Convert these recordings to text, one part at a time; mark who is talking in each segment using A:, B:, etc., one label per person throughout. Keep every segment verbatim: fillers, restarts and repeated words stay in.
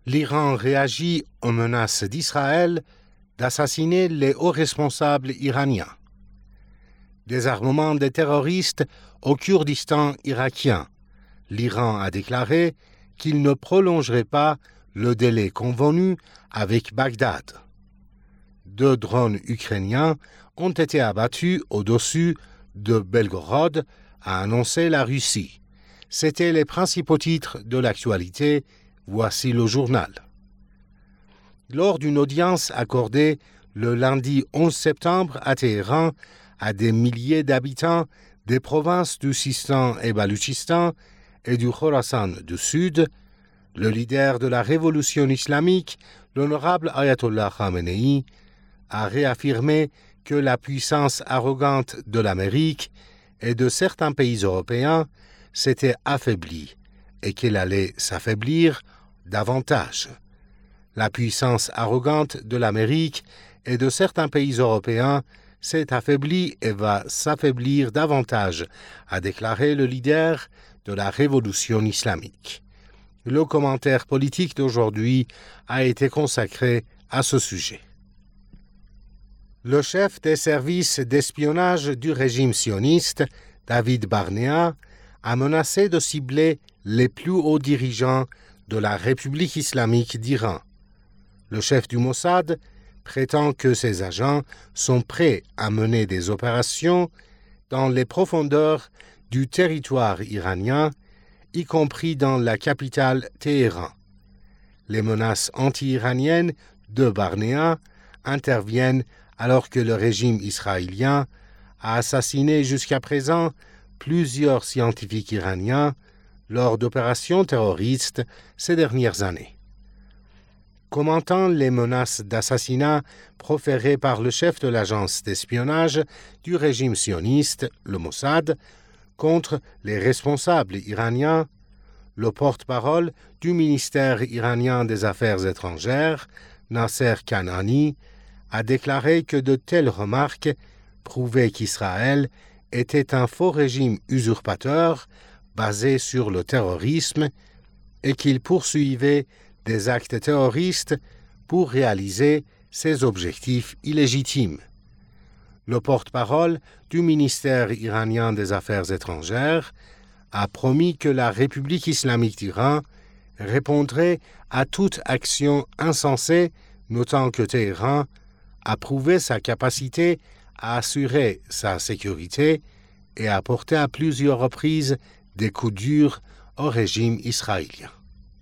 A: l'Iran réagit aux menaces d'Israël d'assassiner les hauts responsables iraniens. Désarmement des terroristes au Kurdistan irakien. L'Iran a déclaré qu'il ne prolongerait pas le délai convenu avec Bagdad. Deux drones ukrainiens ont été abattus au-dessus de Belgorod, a annoncé la Russie. C'étaient les principaux titres de l'actualité. Voici le journal. Lors d'une audience accordée le lundi onze septembre à Téhéran à des milliers d'habitants des provinces du Sistan et Baloutchistan et du Khorasan du Sud, le leader de la révolution islamique, l'honorable Ayatollah Khamenei, a réaffirmé que la puissance arrogante de l'Amérique et de certains pays européens s'était affaiblie et qu'elle allait s'affaiblir davantage. La puissance arrogante de l'Amérique et de certains pays européens s'est affaiblie et va s'affaiblir davantage, a déclaré le leader de la révolution islamique. Le commentaire politique d'aujourd'hui a été consacré à ce sujet. Le chef des services d'espionnage du régime sioniste, David Barnea, a menacé de cibler les plus hauts dirigeants de la République islamique d'Iran. Le chef du Mossad prétend que ses agents sont prêts à mener des opérations dans les profondeurs du territoire iranien, y compris dans la capitale Téhéran. Les menaces anti-iraniennes de Barnea interviennent alors que le régime israélien a assassiné jusqu'à présent plusieurs scientifiques iraniens lors d'opérations terroristes ces dernières années. Commentant les menaces d'assassinat proférées par le chef de l'agence d'espionnage du régime sioniste, le Mossad, contre les responsables iraniens, le porte-parole du ministère iranien des Affaires étrangères, Nasser Kanani, a déclaré que de telles remarques prouvaient qu'Israël était un faux régime usurpateur basé sur le terrorisme et qu'il poursuivait des actes terroristes pour réaliser ses objectifs illégitimes. Le porte-parole du ministère iranien des Affaires étrangères a promis que la République islamique d'Iran répondrait à toute action insensée, notant que Téhéran a prouvé sa capacité à assurer sa sécurité et a porté à plusieurs reprises des coups durs au régime israélien.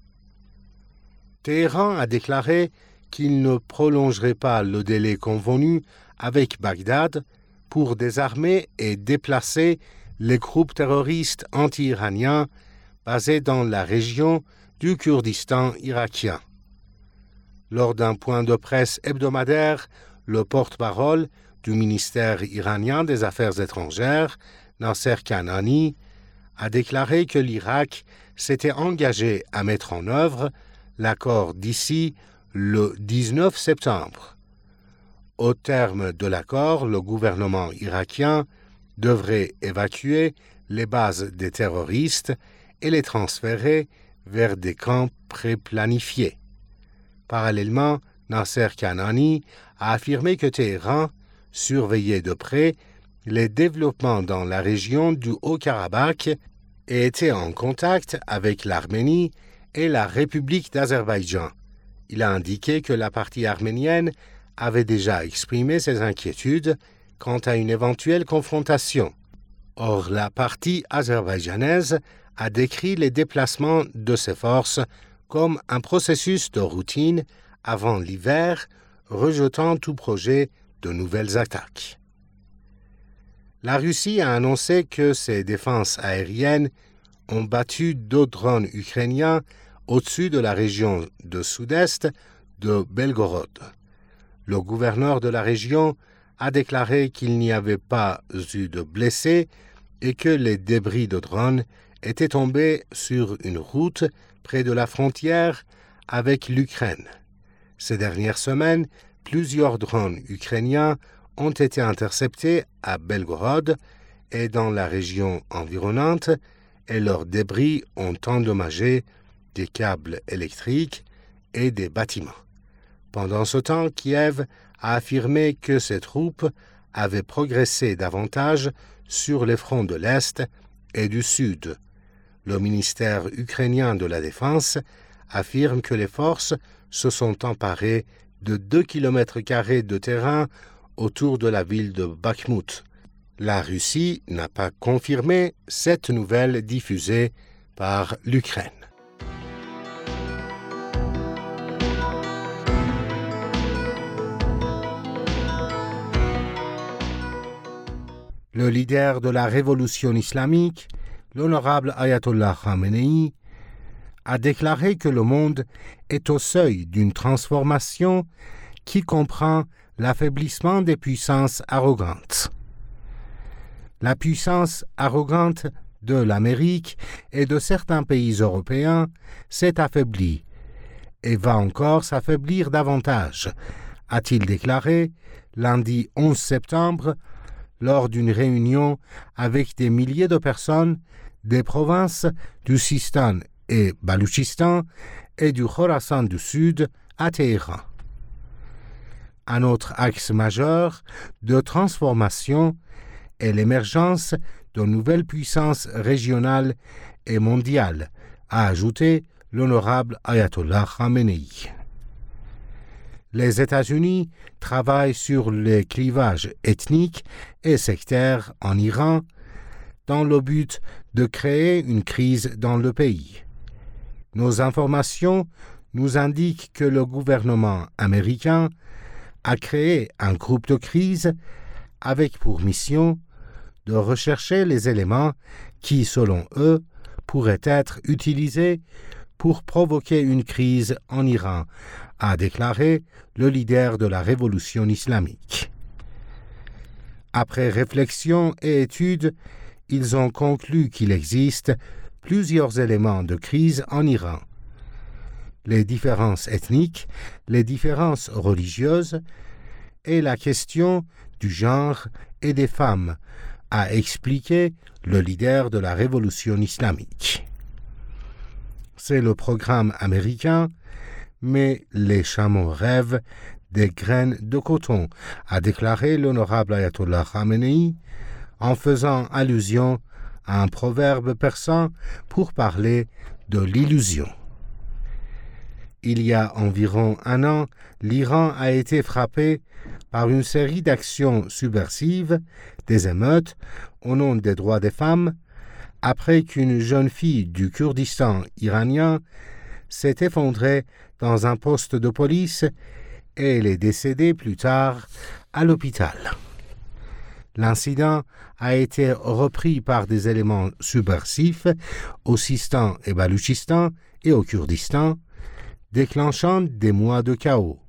A: Téhéran a déclaré qu'il ne prolongerait pas le délai convenu avec Bagdad pour désarmer et déplacer les groupes terroristes anti-iraniens basés dans la région du Kurdistan irakien. Lors d'un point de presse hebdomadaire, le porte-parole du ministère iranien des Affaires étrangères, Nasser Kanani, a déclaré que l'Irak s'était engagé à mettre en œuvre l'accord d'ici le dix-neuf septembre. Au terme de l'accord, le gouvernement irakien devrait évacuer les bases des terroristes et les transférer vers des camps préplanifiés. Parallèlement, Nasser Kanani a affirmé que Téhéran surveillait de près les développements dans la région du Haut-Karabakh et était en contact avec l'Arménie et la République d'Azerbaïdjan. Il a indiqué que la partie arménienne avait déjà exprimé ses inquiétudes quant à une éventuelle confrontation. Or, la partie azerbaïdjanaise a décrit les déplacements de ses forces comme un processus de routine avant l'hiver, rejetant tout projet de nouvelles attaques. La Russie a annoncé que ses défenses aériennes ont battu deux drones ukrainiens au-dessus de la région de sud-est de Belgorod. Le gouverneur de la région a déclaré qu'il n'y avait pas eu de blessés et que les débris de drones étaient tombés sur une route près de la frontière avec l'Ukraine. Ces dernières semaines, plusieurs drones ukrainiens ont été interceptés à Belgorod et dans la région environnante et leurs débris ont endommagé des câbles électriques et des bâtiments. Pendant ce temps, Kiev a affirmé que ses troupes avaient progressé davantage sur les fronts de l'Est et du Sud. Le ministère ukrainien de la Défense affirme que les forces se sont emparées de deux kilomètres carrés de terrain autour de la ville de Bakhmout. La Russie n'a pas confirmé cette nouvelle diffusée par l'Ukraine. Le leader de la révolution islamique, l'honorable Ayatollah Khamenei, a déclaré que le monde est au seuil d'une transformation qui comprend l'affaiblissement des puissances arrogantes. La puissance arrogante de l'Amérique et de certains pays européens s'est affaiblie et va encore s'affaiblir davantage, a-t-il déclaré lundi onze septembre lors d'une réunion avec des milliers de personnes des provinces du Sistan et Baloutchistan et du Khorasan du Sud à Téhéran. Un autre axe majeur de transformation est l'émergence de nouvelles puissances régionales et mondiales, a ajouté l'honorable Ayatollah Khamenei. Les États-Unis travaillent sur les clivages ethniques et sectaires en Iran dans le but de créer une crise dans le pays. Nos informations nous indiquent que le gouvernement américain a créé un groupe de crise avec pour mission de rechercher les éléments qui, selon eux, pourraient être utilisés pour provoquer une crise en Iran, a déclaré le leader de la révolution islamique. Après réflexion et études, ils ont conclu qu'il existe plusieurs éléments de crise en Iran. Les différences ethniques, les différences religieuses et la question du genre et des femmes, a expliqué le leader de la révolution islamique. C'est le programme américain, mais les chameaux rêvent des graines de coton, a déclaré l'honorable Ayatollah Khamenei en faisant allusion à un proverbe persan pour parler de l'illusion. Il y a environ un an, l'Iran a été frappé par une série d'actions subversives, des émeutes au nom des droits des femmes, après qu'une jeune fille du Kurdistan iranien s'est effondrée dans un poste de police et elle est décédée plus tard à l'hôpital. L'incident a été repris par des éléments subversifs au Sistan et Baloutchistan et au Kurdistan, déclenchant des mois de chaos.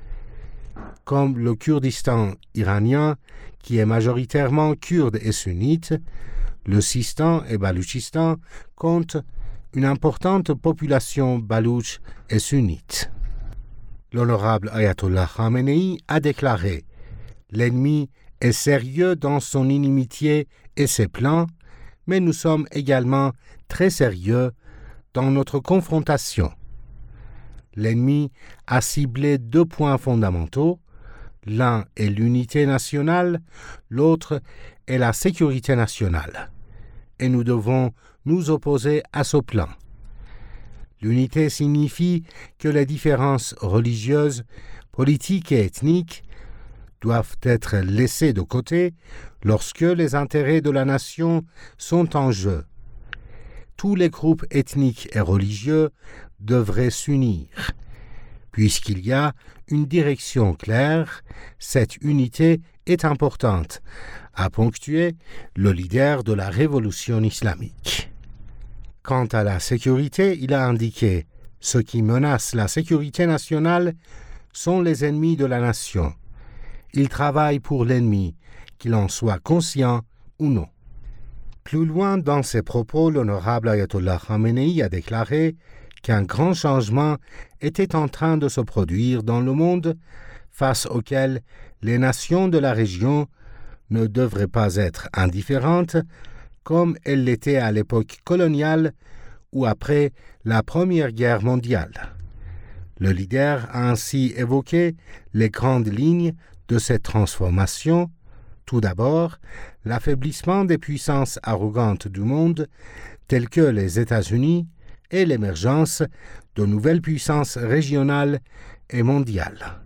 A: Comme le Kurdistan iranien, qui est majoritairement kurde et sunnite, le Sistan et Baloutchistan comptent une importante population balouche et sunnite. L'honorable Ayatollah Khamenei a déclaré « L'ennemi est sérieux dans son inimitié et ses plans, mais nous sommes également très sérieux dans notre confrontation. L'ennemi a ciblé deux points fondamentaux. L'un est l'unité nationale, l'autre est la sécurité nationale. Et nous devons nous opposer à ce plan. L'unité signifie que les différences religieuses, politiques et ethniques doivent être laissées de côté lorsque les intérêts de la nation sont en jeu. Tous les groupes ethniques et religieux devraient s'unir. Puisqu'il y a une direction claire, cette unité est importante, a ponctué le leader de la révolution islamique. Quant à la sécurité, il a indiqué « Ce qui menace la sécurité nationale sont les ennemis de la nation. Ils travaillent pour l'ennemi, qu'il en soit conscient ou non. » Plus loin dans ses propos, l'honorable Ayatollah Khamenei a déclaré qu'un grand changement était en train de se produire dans le monde, face auquel les nations de la région ne devraient pas être indifférentes, comme elles l'étaient à l'époque coloniale ou après la Première Guerre mondiale. Le leader a ainsi évoqué les grandes lignes de cette transformation. Tout d'abord, l'affaiblissement des puissances arrogantes du monde, telles que les États-Unis, et l'émergence de nouvelles puissances régionales et mondiales.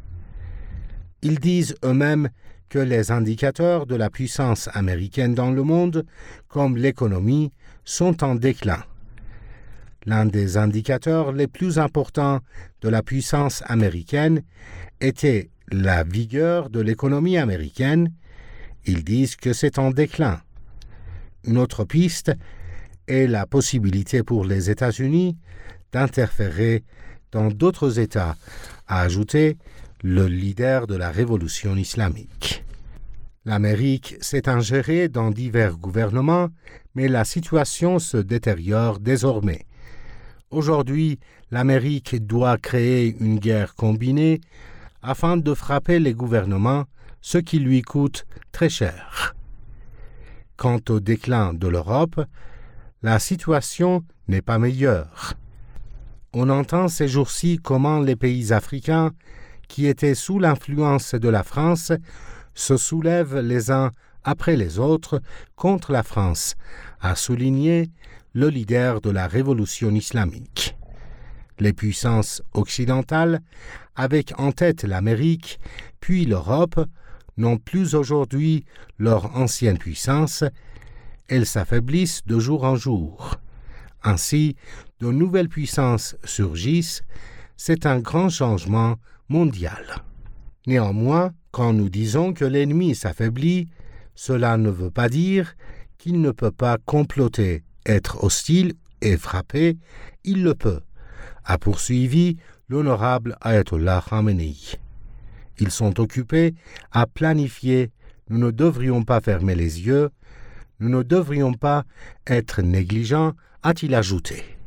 A: Ils disent eux-mêmes que les indicateurs de la puissance américaine dans le monde, comme l'économie, sont en déclin. L'un des indicateurs les plus importants de la puissance américaine était la vigueur de l'économie américaine. Ils disent que c'est en déclin. Une autre piste est la possibilité pour les États-Unis d'interférer dans d'autres États, a ajouté le leader de la révolution islamique. L'Amérique s'est ingérée dans divers gouvernements, mais la situation se détériore désormais. Aujourd'hui, l'Amérique doit créer une guerre combinée afin de frapper les gouvernements, ce qui lui coûte très cher. Quant au déclin de l'Europe, la situation n'est pas meilleure. On entend ces jours-ci comment les pays africains qui étaient sous l'influence de la France se soulèvent les uns après les autres contre la France, a souligné le leader de la révolution islamique. Les puissances occidentales, avec en tête l'Amérique, puis l'Europe, n'ont plus aujourd'hui leur ancienne puissance. Elles s'affaiblissent de jour en jour. Ainsi, de nouvelles puissances surgissent. C'est un grand changement mondial. Néanmoins, quand nous disons que l'ennemi s'affaiblit, cela ne veut pas dire qu'il ne peut pas comploter, être hostile et frapper. Il le peut, a poursuivi l'honorable Ayatollah Khamenei. Ils sont occupés à planifier. Nous ne devrions pas fermer les yeux. Nous ne devrions pas être négligents, a-t-il ajouté.